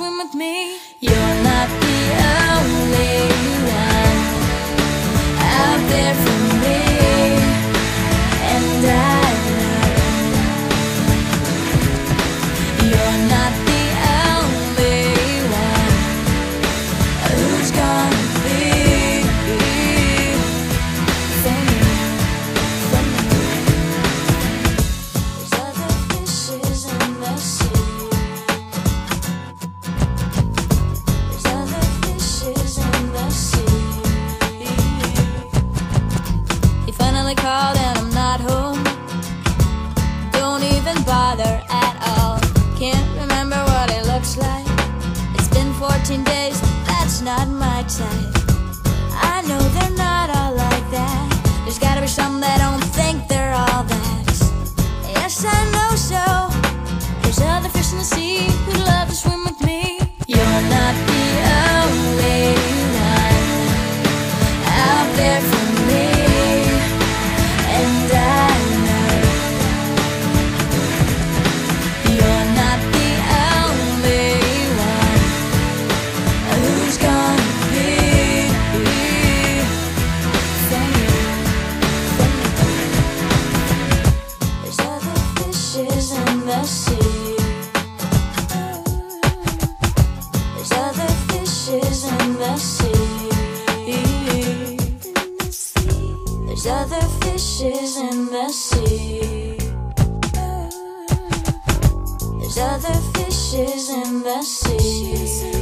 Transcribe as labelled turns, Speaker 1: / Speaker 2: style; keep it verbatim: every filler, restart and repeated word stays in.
Speaker 1: swim with me. You're not the only one out there for me, and I know you're not the only one who's gonna be for me, for me. There's other fishes in the sea. There's other fishes in the sea. He finally called and I'm not home. Don't even bother at all. Can't remember what it looks like. It's been fourteen days, that's not my type. I know they're not all like that. There's gotta be some that don't think they're all that. Yes, I know so. There's other fish in the sea who'd love to swim with me. You're not the only one out there for me, and I know you're not the only one who's gonna be for me, for me. There's other fishes in the sea. There's other fishes in the sea. There's other fishes in the sea. There's other fishes in the sea.